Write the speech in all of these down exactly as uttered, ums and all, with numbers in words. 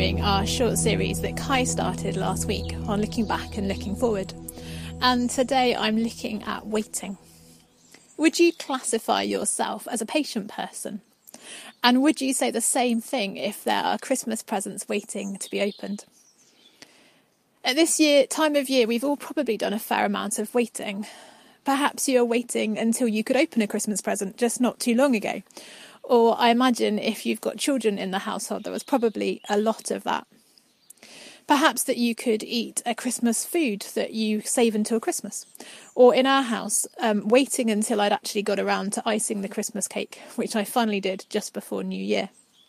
continuing our short series that Kai started last week on looking back and looking forward. And today I'm looking at waiting. Would you classify yourself as a patient person? And would you say the same thing if there are Christmas presents waiting to be opened? At this year, time of year, we've all probably done a fair amount of waiting. Perhaps you're waiting until you could open a Christmas present just not too long ago. Or I imagine if you've got children in the household, there was probably a lot of that. Perhaps that you could eat a Christmas food that you save until Christmas. Or in our house, um, waiting until I'd actually got around to icing the Christmas cake, which I finally did just before New Year.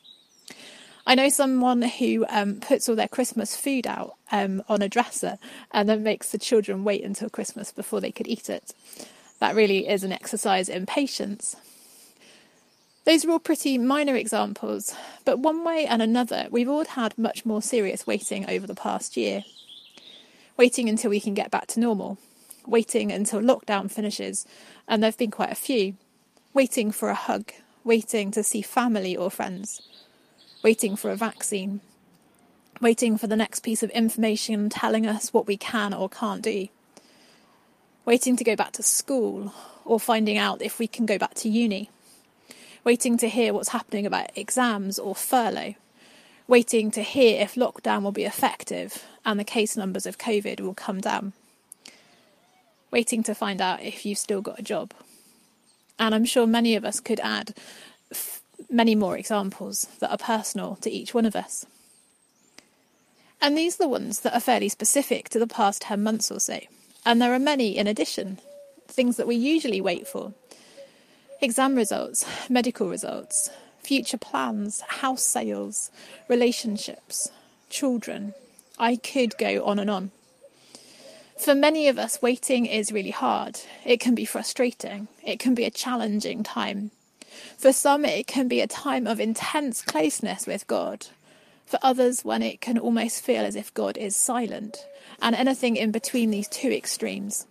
I know someone who um, puts all their Christmas food out um, on a dresser and then makes the children wait until Christmas before they could eat it. That really is an exercise in patience. Those are all pretty minor examples, but one way and another, we've all had much more serious waiting over the past year. Waiting until we can get back to normal. Waiting until lockdown finishes, and there have been quite a few. Waiting for a hug. Waiting to see family or friends. Waiting for a vaccine. Waiting for the next piece of information telling us what we can or can't do. Waiting to go back to school, or finding out if we can go back to uni. Waiting to hear what's happening about exams or furlough. Waiting to hear if lockdown will be effective and the case numbers of COVID will come down. Waiting to find out if you've still got a job. And I'm sure many of us could add f- many more examples that are personal to each one of us. And these are the ones that are fairly specific to the past ten months or so. And there are many in addition, things that we usually wait for. Exam results, medical results, future plans, house sales, relationships, children. I could go on and on. For many of us, waiting is really hard. It can be frustrating. It can be a challenging time. For some, it can be a time of intense closeness with God. For others, when it can almost feel as if God is silent, and anything in between these two extremes.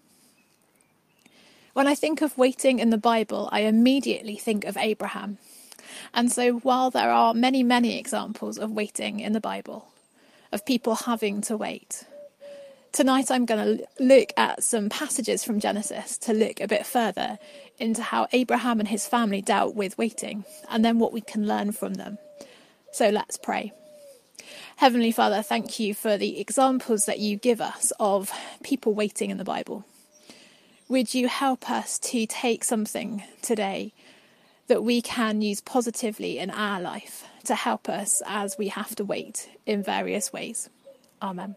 When I think of waiting in the Bible, I immediately think of Abraham. And so while there are many, many examples of waiting in the Bible, of people having to wait, tonight I'm going to look at some passages from Genesis to look a bit further into how Abraham and his family dealt with waiting, and then what we can learn from them. So let's pray. Heavenly Father, thank you for the examples that you give us of people waiting in the Bible. Would you help us to take something today that we can use positively in our life to help us as we have to wait in various ways? Amen.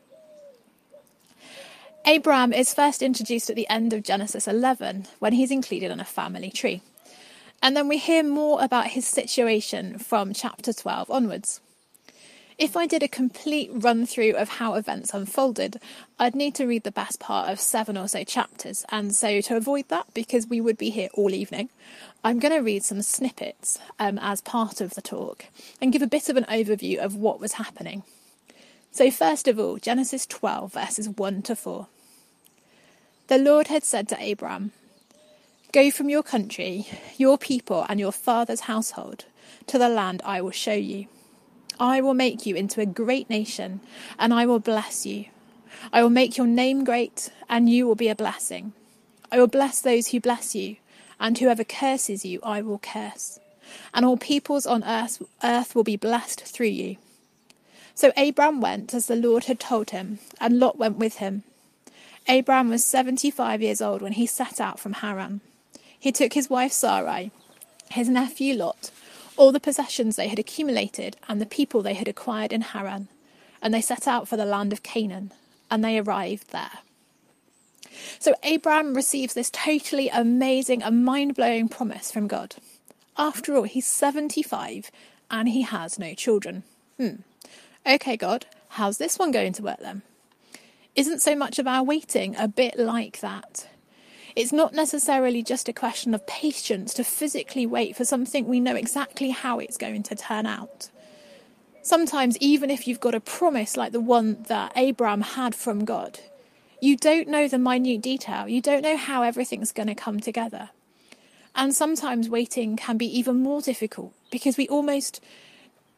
Abraham is first introduced at the end of Genesis eleven when he's included on a family tree. And then we hear more about his situation from chapter twelve onwards. If I did a complete run through of how events unfolded, I'd need to read the best part of seven or so chapters. And so to avoid that, because we would be here all evening, I'm going to read some snippets um, as part of the talk and give a bit of an overview of what was happening. So first of all, Genesis twelve verses one to four. The Lord had said to Abram, "Go from your country, your people and your father's household to the land I will show you. I will make you into a great nation, and I will bless you. I will make your name great, and you will be a blessing. I will bless those who bless you, and whoever curses you, I will curse. And all peoples on earth, earth will be blessed through you." So Abram went as the Lord had told him, and Lot went with him. Abram was seventy-five years old when he set out from Haran. He took his wife Sarai, his nephew Lot, all the possessions they had accumulated and the people they had acquired in Haran, and they set out for the land of Canaan, and they arrived there. So Abraham receives this totally amazing and mind-blowing promise from God. After all, he's seventy-five and he has no children. Hmm. Okay, God, how's this one going to work then? Isn't so much of our waiting a bit like that? It's not necessarily just a question of patience to physically wait for something we know exactly how it's going to turn out. Sometimes, even if you've got a promise like the one that Abraham had from God, you don't know the minute detail. You don't know how everything's going to come together. And sometimes waiting can be even more difficult because we almost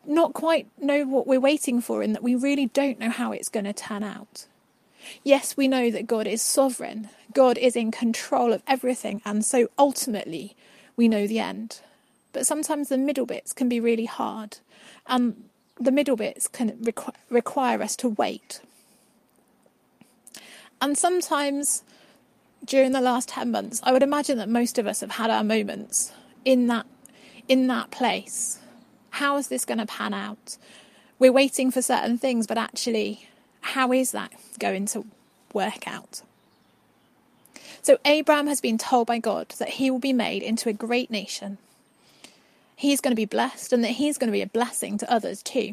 not quite know what we're waiting for, in that we really don't know how it's going to turn out. Yes, we know that God is sovereign. God is in control of everything, and so ultimately we know the end. But sometimes the middle bits can be really hard, and the middle bits can requ- require us to wait. And sometimes during the last ten months, I would imagine that most of us have had our moments in that in that place. How is this going to pan out? We're waiting for certain things, but actually, how is that going to work out? So Abraham has been told by God that he will be made into a great nation. He's going to be blessed, and that he's going to be a blessing to others too.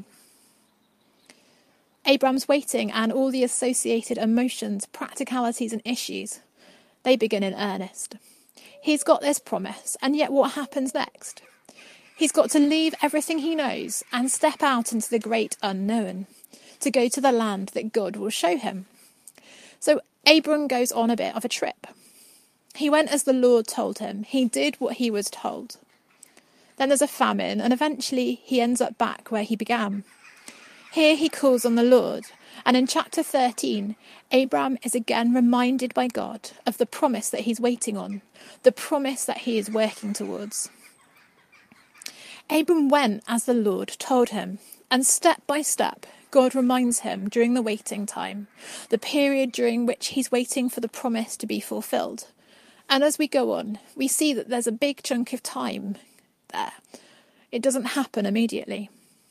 Abraham's waiting and all the associated emotions, practicalities and issues, they begin in earnest. He's got this promise, and yet what happens next? He's got to leave everything he knows and step out into the great unknown, to go to the land that God will show him. So Abram goes on a bit of a trip. He went as the Lord told him. He did what he was told. Then there's a famine, and eventually he ends up back where he began. Here he calls on the Lord, and in chapter thirteen, Abram is again reminded by God of the promise that he's waiting on, the promise that he is working towards. Abram went as the Lord told him, and step by step, God reminds him during the waiting time, the period during which he's waiting for the promise to be fulfilled. And as we go on, we see that there's a big chunk of time there. It doesn't happen immediately.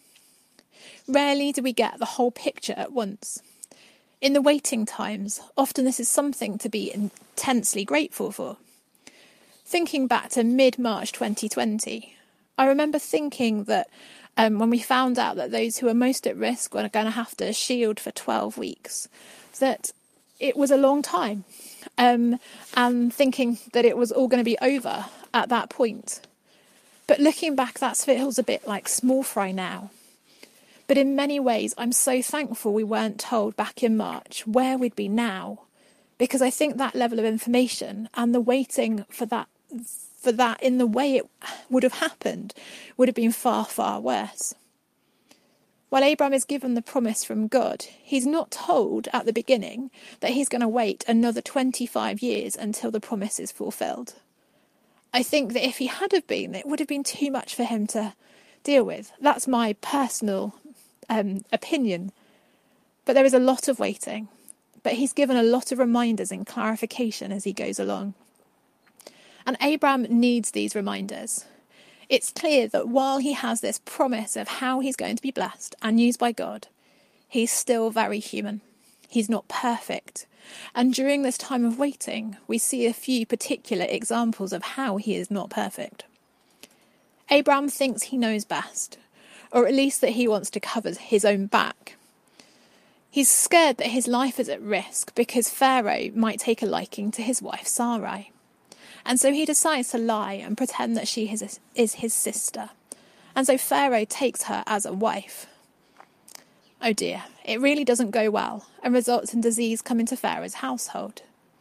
Rarely do we get the whole picture at once. In the waiting times, often this is something to be intensely grateful for. Thinking back to mid-March twenty twenty, I remember thinking that um, when we found out that those who are most at risk were going to have to shield for twelve weeks, that it was a long time, um, and thinking that it was all going to be over at that point. But looking back, that feels a bit like small fry now. But in many ways, I'm so thankful we weren't told back in March where we'd be now, because I think that level of information and the waiting for that for that in the way it would have happened would have been far, far worse. While Abraham is given the promise from God, he's not told at the beginning that he's going to wait another twenty-five years until the promise is fulfilled. I think that if he had have been, it would have been too much for him to deal with. That's my personal um, opinion. But there is a lot of waiting. But he's given a lot of reminders and clarification as he goes along. And Abraham needs these reminders. It's clear that while he has this promise of how he's going to be blessed and used by God, he's still very human. He's not perfect. And during this time of waiting, we see a few particular examples of how he is not perfect. Abraham thinks he knows best, or at least that he wants to cover his own back. He's scared that his life is at risk because Pharaoh might take a liking to his wife Sarai. And so he decides to lie and pretend that she is, is his sister. And so Pharaoh takes her as a wife. Oh dear, it really doesn't go well and results in disease coming to Pharaoh's household.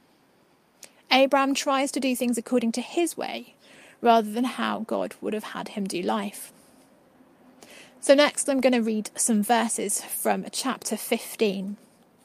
Abraham tries to do things according to his way, rather than how God would have had him do life. So next I'm going to read some verses from chapter fifteen,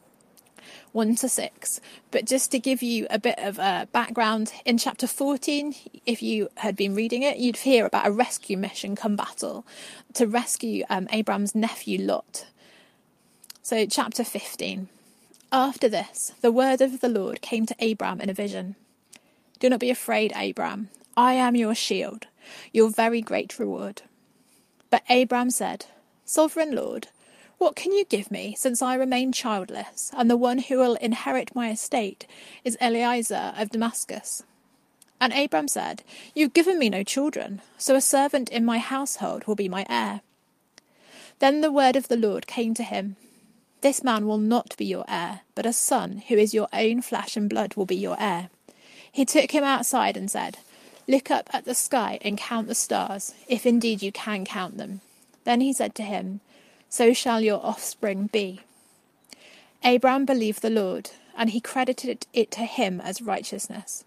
one to six. But just to give you a bit of a background, in chapter fourteen, if you had been reading it, you'd hear about a rescue mission come battle to rescue um, Abraham's nephew Lot. So chapter fifteen. After this, the word of the Lord came to Abraham in a vision. Do not be afraid, Abraham. I am your shield, your very great reward. But Abraham said, Sovereign Lord, what can you give me, since I remain childless, and the one who will inherit my estate is Eliezer of Damascus? And Abraham said, You've given me no children, so a servant in my household will be my heir. Then the word of the Lord came to him. This man will not be your heir, but a son who is your own flesh and blood will be your heir. He took him outside and said, Look up at the sky and count the stars, if indeed you can count them. Then he said to him, So shall your offspring be. Abraham believed the Lord, and he credited it to him as righteousness.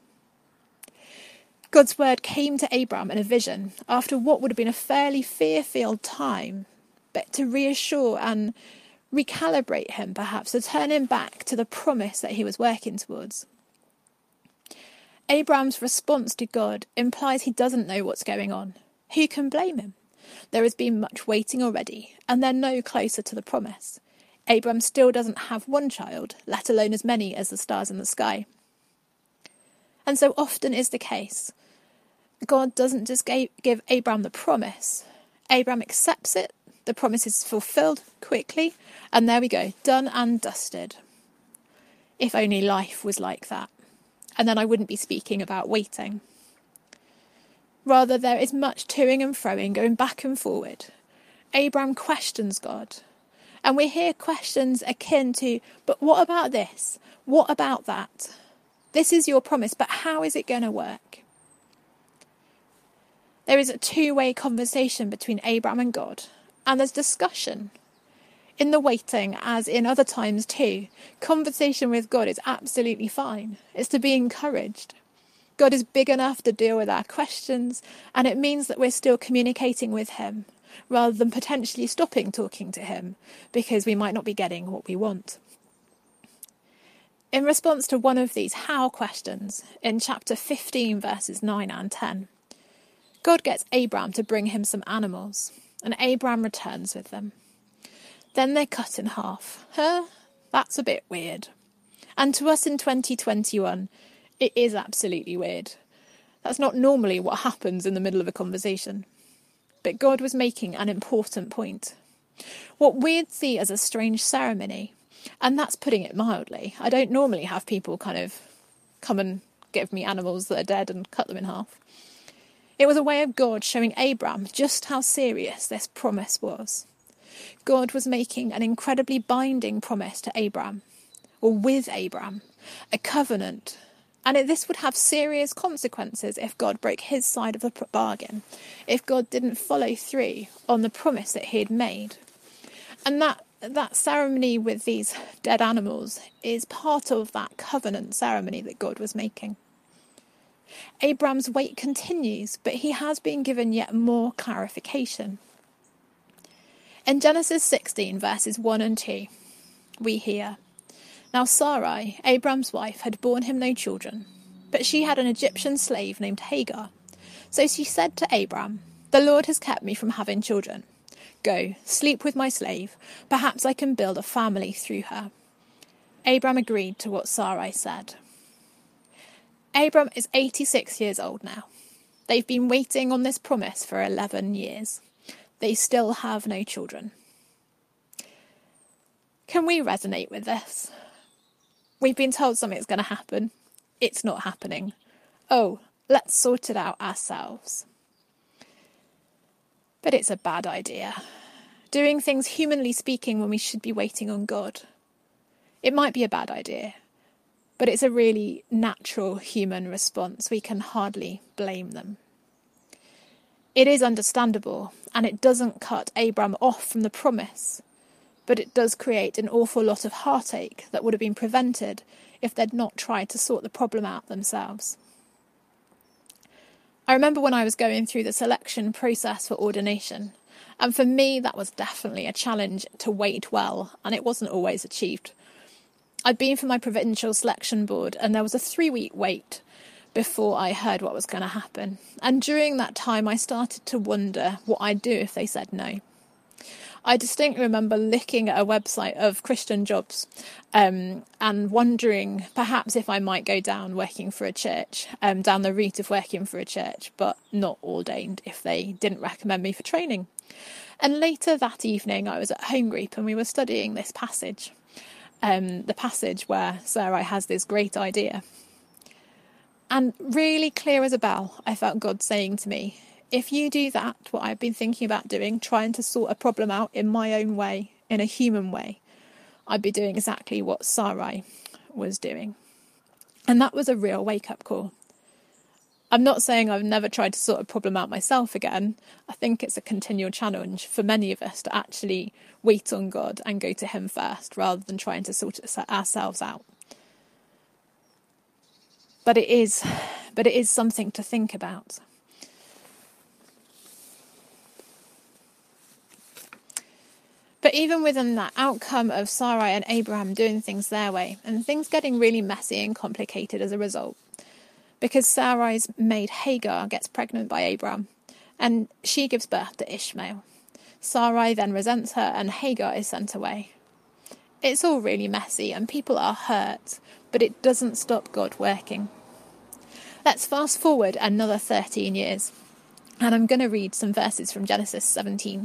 God's word came to Abraham in a vision after what would have been a fairly fear-filled time. but to reassure and recalibrate him, perhaps, to turn him back to the promise that he was working towards. Abraham's response to God implies he doesn't know what's going on. Who can blame him? There has been much waiting already, and they're no closer to the promise. Abraham still doesn't have one child, let alone as many as the stars in the sky. And so often is the case. God doesn't just give Abraham the promise. Abraham accepts it, the promise is fulfilled quickly, and there we go, done and dusted. If only life was like that. And then I wouldn't be speaking about waiting. Rather, there is much toing and froing, going back and forward. Abraham questions God. And we hear questions akin to, but what about this? What about that? This is your promise, but how is it going to work? There is a two-way conversation between Abraham and God, and there's discussion. In the waiting, as in other times too, conversation with God is absolutely fine. It's to be encouraged. God is big enough to deal with our questions, and it means that we're still communicating with him, rather than potentially stopping talking to him, because we might not be getting what we want. In response to one of these how questions, in chapter fifteen, verses nine and ten, God gets Abraham to bring him some animals, and Abraham returns with them. Then they're cut in half. Huh? That's a bit weird. And to us in twenty twenty-one, it is absolutely weird. That's not normally what happens in the middle of a conversation. But God was making an important point. What we'd see as a strange ceremony, and that's putting it mildly. I don't normally have people kind of come and give me animals that are dead and cut them in half. It was a way of God showing Abraham just how serious this promise was. God was making an incredibly binding promise to Abraham, or with Abraham, a covenant. And it, this would have serious consequences if God broke his side of the bargain, if God didn't follow through on the promise that he had made. And that that ceremony with these dead animals is part of that covenant ceremony that God was making. Abraham's wait continues, but he has been given yet more clarification. In Genesis sixteen, verses one and two, we hear, Now Sarai, Abraham's wife, had borne him no children, but she had an Egyptian slave named Hagar. So she said to Abraham, The Lord has kept me from having children. Go, sleep with my slave. Perhaps I can build a family through her. Abraham agreed to what Sarai said. Abraham is eighty-six years old now. They've been waiting on this promise for eleven years. They still have no children. Can we resonate with this? We've been told something's going to happen. It's not happening. Oh, let's sort it out ourselves. But it's a bad idea. Doing things humanly speaking when we should be waiting on God. It might be a bad idea, but it's a really natural human response. We can hardly blame them. It is understandable, and it doesn't cut Abraham off from the promise, but it does create an awful lot of heartache that would have been prevented if they'd not tried to sort the problem out themselves. I remember when I was going through the selection process for ordination, and for me that was definitely a challenge to wait well, and it wasn't always achieved. I'd been for my provincial selection board, and there was a three-week wait before I heard what was going to happen. And during that time, I started to wonder what I'd do if they said no. I distinctly remember looking at a website of Christian jobs um, and wondering perhaps if I might go down working for a church, um, down the route of working for a church, but not ordained if they didn't recommend me for training. And later that evening, I was at home group and we were studying this passage, um, the passage where Sarai has this great idea. And really clear as a bell, I felt God saying to me, if you do that, what I've been thinking about doing, trying to sort a problem out in my own way, in a human way, I'd be doing exactly what Sarai was doing. And that was a real wake-up call. I'm not saying I've never tried to sort a problem out myself again. I think it's a continual challenge for many of us to actually wait on God and go to him first, rather than trying to sort it ourselves out. But it is, but it is something to think about. even within that outcome of Sarai and Abraham doing things their way, and things getting really messy and complicated as a result, because Sarai's maid Hagar gets pregnant by Abraham, and she gives birth to Ishmael. Sarai then resents her, and Hagar is sent away. It's all really messy, and people are hurt, but it doesn't stop God working. Let's fast forward another thirteen years, and I'm going to read some verses from Genesis seventeen.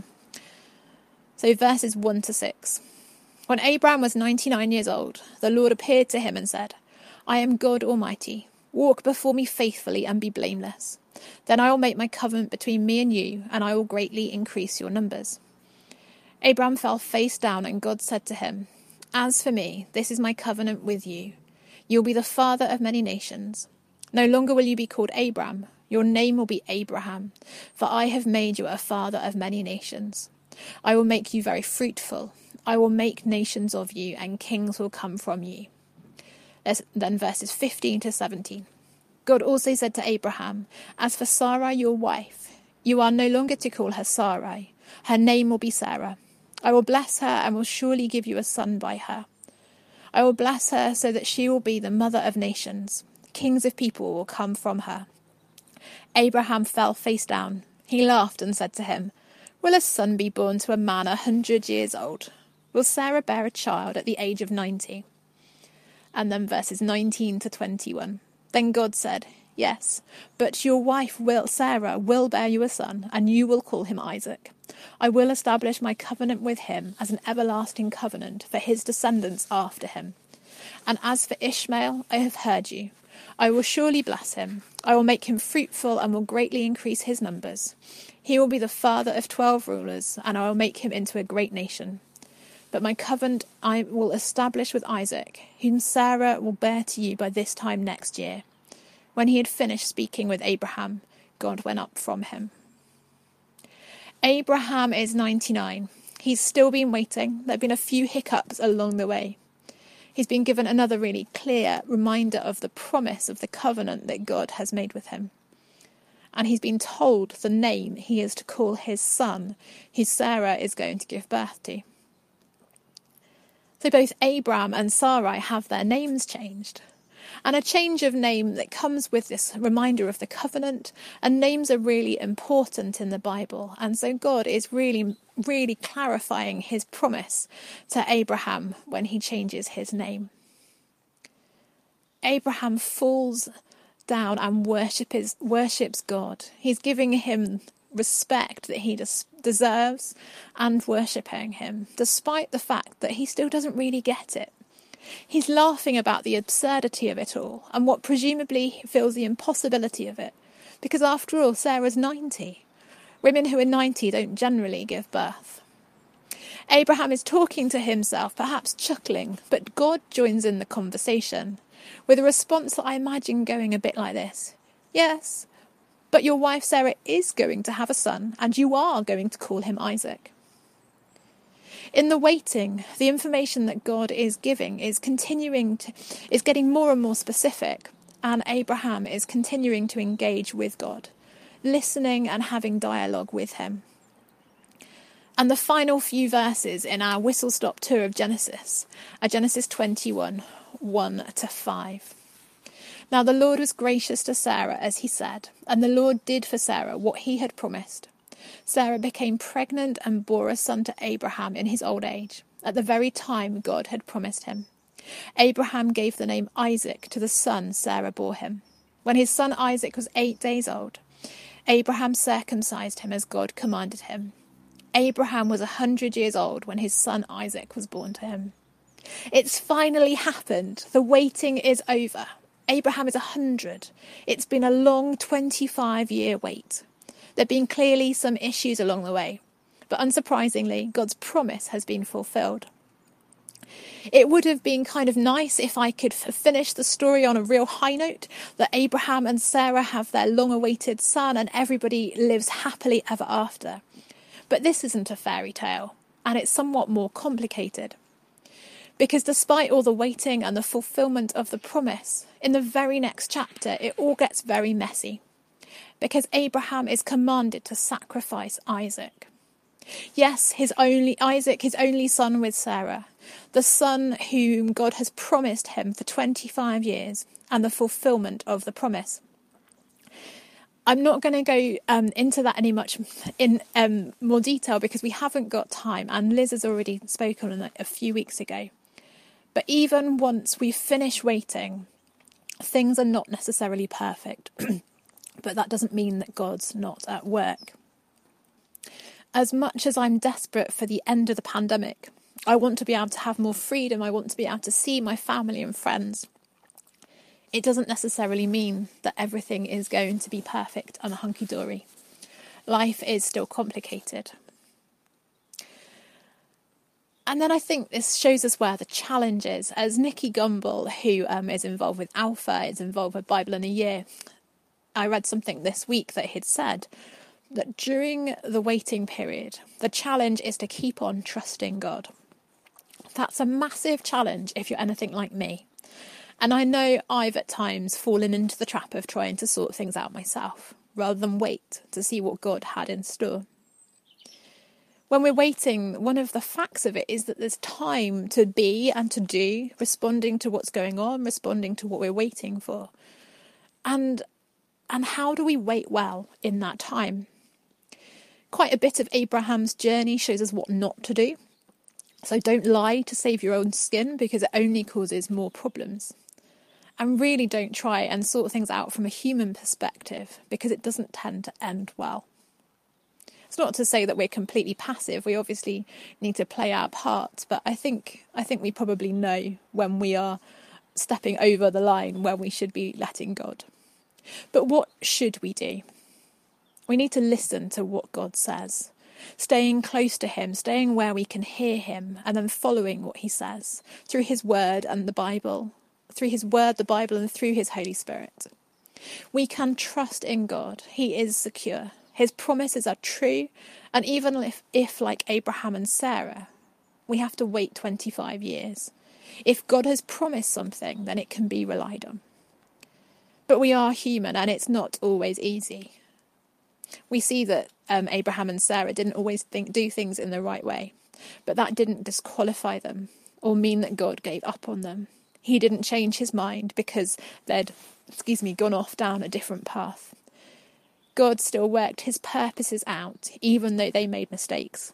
So verses one to six. When Abraham was ninety-nine years old, the Lord appeared to him and said, I am God Almighty. Walk before me faithfully and be blameless. Then I will make my covenant between me and you, and I will greatly increase your numbers. Abraham fell face down, and God said to him, As for me, this is my covenant with you. You will be the father of many nations. No longer will you be called Abram. Your name will be Abraham, for I have made you a father of many nations. I will make you very fruitful. I will make nations of you, and kings will come from you. Then verses fifteen to seventeen. God also said to Abraham, As for Sarai, your wife, you are no longer to call her Sarai. Her name will be Sarah. I will bless her and will surely give you a son by her. I will bless her so that she will be the mother of nations. Kings of people will come from her. Abraham fell face down. He laughed and said to him, Will a son be born to a man a hundred years old? Will Sarah bear a child at the age of ninety? And then verses nineteen to twenty-one. Then God said, Yes, but your wife will, Sarah, will bear you a son, and you will call him Isaac. I will establish my covenant with him as an everlasting covenant for his descendants after him. And as for Ishmael, I have heard you. I will surely bless him. I will make him fruitful and will greatly increase his numbers. He will be the father of twelve rulers, and I will make him into a great nation. But my covenant I will establish with Isaac, whom Sarah will bear to you by this time next year. When he had finished speaking with Abraham, God went up from him. Abraham is ninety-nine. He's still been waiting. There have been a few hiccups along the way. He's been given another really clear reminder of the promise of the covenant that God has made with him. And he's been told the name he is to call his son, who Sarah is going to give birth to. So both Abraham and Sarai have their names changed. And a change of name that comes with this reminder of the covenant, and names are really important in the Bible. And so God is really, really clarifying his promise to Abraham when he changes his name. Abraham falls down and worship his, worships God. He's giving him respect that he des- deserves and worshipping him, despite the fact that he still doesn't really get it. He's laughing about the absurdity of it all and what presumably feels the impossibility of it, because after all, Sarah's ninety. Women who are ninety don't generally give birth. Abraham is talking to himself, perhaps chuckling, but God joins in the conversation with a response that I imagine going a bit like this. Yes, but your wife Sarah is going to have a son, and you are going to call him Isaac. In the waiting, the information that God is giving is continuing to, is getting more and more specific, and Abraham is continuing to engage with God, listening and having dialogue with him. And the final few verses in our whistle-stop tour of Genesis are Genesis twenty-one, one to five. Now the Lord was gracious to Sarah as he said, and the Lord did for Sarah what he had promised. Sarah became pregnant and bore a son to Abraham in his old age, at the very time God had promised him. Abraham gave the name Isaac to the son Sarah bore him. When his son Isaac was eight days old, Abraham circumcised him as God commanded him. Abraham was a hundred years old when his son Isaac was born to him. It's finally happened. The waiting is over. Abraham is a hundred. It's been a long twenty-five year wait. There have been clearly some issues along the way, but unsurprisingly, God's promise has been fulfilled. It would have been kind of nice if I could f- finish the story on a real high note, that Abraham and Sarah have their long-awaited son and everybody lives happily ever after. But this isn't a fairy tale, and it's somewhat more complicated. Because despite all the waiting and the fulfillment of the promise, in the very next chapter, it all gets very messy. Because Abraham is commanded to sacrifice Isaac. Yes, his only Isaac, his only son with Sarah, the son whom God has promised him for twenty-five years, and the fulfillment of the promise. I'm not going to go um, into that any much in um, more detail because we haven't got time, and Liz has already spoken on it a few weeks ago. But even once we finish waiting, things are not necessarily perfect, but that doesn't mean that God's not at work. As much as I'm desperate for the end of the pandemic, I want to be able to have more freedom, I want to be able to see my family and friends. It doesn't necessarily mean that everything is going to be perfect and hunky-dory. Life is still complicated. And then I think this shows us where the challenge is. As Nikki Gumbel, who um, is involved with Alpha, is involved with Bible in a Year, I read something this week that he'd said that during the waiting period, the challenge is to keep on trusting God. That's a massive challenge if you're anything like me. And I know I've at times fallen into the trap of trying to sort things out myself, rather than wait to see what God had in store. When we're waiting, one of the facts of it is that there's time to be and to do, responding to what's going on, responding to what we're waiting for. And, and how do we wait well in that time? Quite a bit of Abraham's journey shows us what not to do. So don't lie to save your own skin, because it only causes more problems. And really don't try and sort things out from a human perspective, because it doesn't tend to end well. It's not to say that we're completely passive. We obviously need to play our part, but I think I think we probably know when we are stepping over the line where we should be letting God. But what should we do? We need to listen to what God says, staying close to him, staying where we can hear him, and then following what he says through his word and the Bible, through his word, the Bible, and through his Holy Spirit. We can trust in God. He is secure. His promises are true. And even if, if, like Abraham and Sarah, we have to wait twenty-five years, if God has promised something, then it can be relied on. But we are human, and it's not always easy. We see that um, Abraham and Sarah didn't always think, do things in the right way, but that didn't disqualify them or mean that God gave up on them. He didn't change his mind because they'd, excuse me, gone off down a different path. God still worked his purposes out, even though they made mistakes.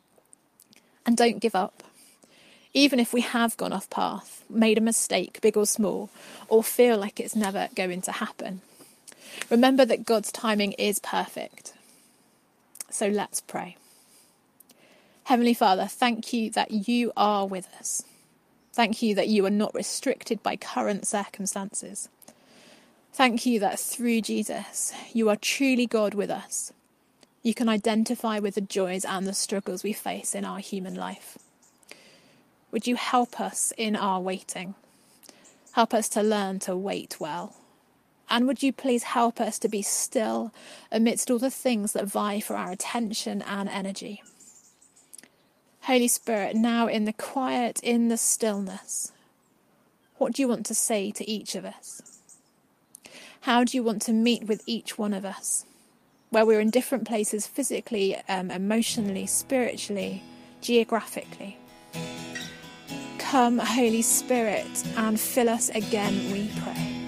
And don't give up. Even if we have gone off path, made a mistake, big or small, or feel like it's never going to happen, remember that God's timing is perfect. So let's pray. Heavenly Father, thank you that you are with us. Thank you that you are not restricted by current circumstances. Thank you that through Jesus, you are truly God with us. You can identify with the joys and the struggles we face in our human life. Would you help us in our waiting? Help us to learn to wait well. And would you please help us to be still amidst all the things that vie for our attention and energy? Holy Spirit, now in the quiet, in the stillness, what do you want to say to each of us? How do you want to meet with each one of us? Where we're in different places physically, um, emotionally, spiritually, geographically. Come, Holy Spirit, and fill us again, we pray.